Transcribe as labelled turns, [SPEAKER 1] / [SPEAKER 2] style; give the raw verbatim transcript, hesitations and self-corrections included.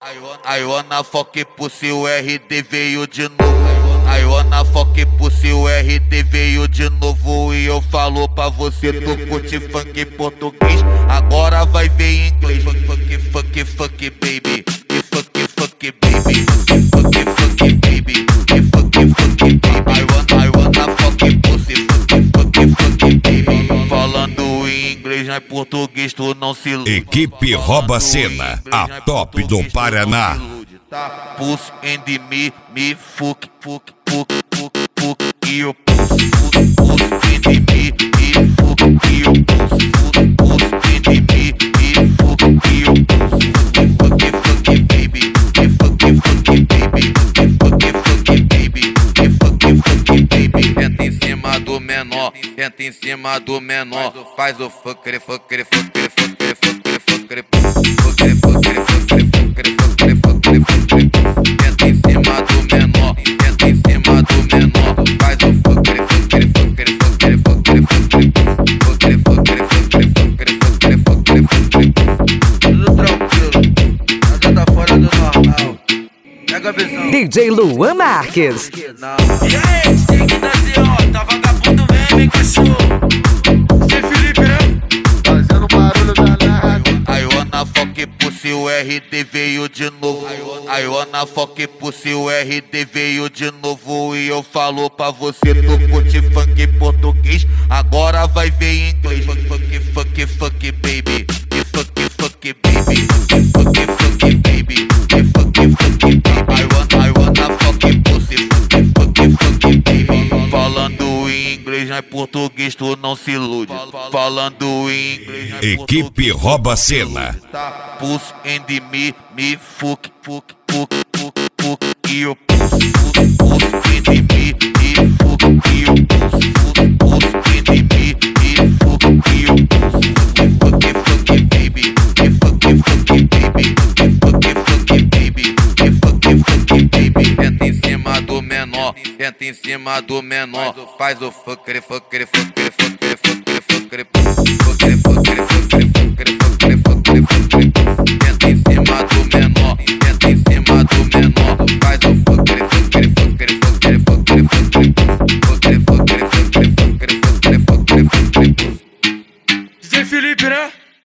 [SPEAKER 1] I wanna fuck pussy, o R D veio de novo. I wanna fuck pussy, o R D veio de novo. E eu falo pra você, tu curte funk português, agora vai ver em inglês. Fuck, fuck, fuck, baby. Fuck, fuck, baby. Fuck, fuck, baby. Fuck, fuck, baby. I wanna, I wanna fuck pussy, fuck, fuck, fuck, baby. Falando em inglês, mas português tu não se ilude.
[SPEAKER 2] Equipe Rouba Cena, a top do Paraná.
[SPEAKER 1] Puss and me, me fuck, fuck, fuck, fuck, fuck. E eu puss, puss, puss and me, me fuck. E eu puss, puss, puss and me, me fuck. E eu puss, fuck, fuck, baby. Fuck, fuck, baby. Fuck, fuck, baby. Fuck, fuck, baby. Entra em cima do menor, entra em cima do menor. Faz o fucker, fucker, fucker, fucker, fucker, fucker, fucker, fucker, fucker, fucker, fucker, fucker, fucker. Entra em cima do menor, entra em cima do menor. Faz o fucker, fucker, fucker, fucker, fucker, fucker, fucker, fucker, fucker, fucker, fucker, fucker. Tudo tranquilo, nada tá fora do normal. Pega a visão.
[SPEAKER 3] D J Luan Marques.
[SPEAKER 4] E aí, D J que nasce, ó, tá vagabundo mesmo, hein, cachorro? Zé Felipe, né?
[SPEAKER 5] Fazendo barulho danado.
[SPEAKER 1] I wanna fuck pussy, o R D veio de novo. I wanna fuck pussy, o R D veio de novo. E eu falo pra você, tu curte funk português, agora vai ver em inglês. Fuck, fuck, fuck, fuck, baby. Fuck, fuck, baby. Fuck, fuck, baby. Fuck, fuck, baby. I wanna, I wanna fuck pussy, fuck, fuck, fuck, baby. Falando em inglês, mas português tu não se ilude. Falando em inglês, mas
[SPEAKER 2] Equipe Rouba Cena.
[SPEAKER 1] Puss and me, me fuck, fuck, fuck, fuck, fuck. E eu puss, puss, puss and me, me fuck. E eu puss, puss, puss and me, me fuck. E eu puss, fuck, fuck, baby. Fuck, fuck, baby. Fuck, fuck, baby. Fuck, fuck, baby. Entra em cima do menor, entra em cima do menor. Faz o fucker, fucker, fucker, fucker, fucker, fucker, fucker, fucker.